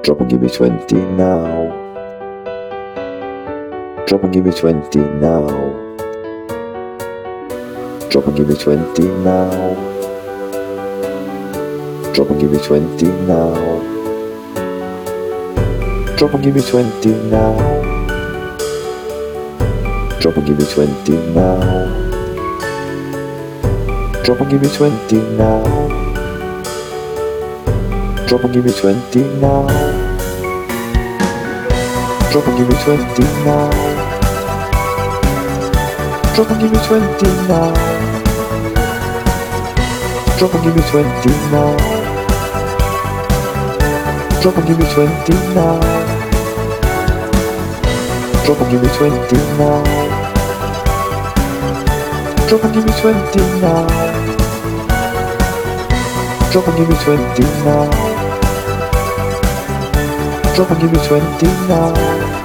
Drop and give me 20 now. Drop and give me 20 now. Drop and give me 20 now. Drop and give me 20 now. Drop and give me 20 now. Drop and give me 20 now. Drop and give me 20 now. Drop and give me 20 now. Drop and give me 20 now. Drop and give me 20 now. Drop and give me 20 now. Drop and give me 20 now. Drop and give me 20 now. Drop and give me 20 now. Drop and give me 20 now. Drop and give me 20 now.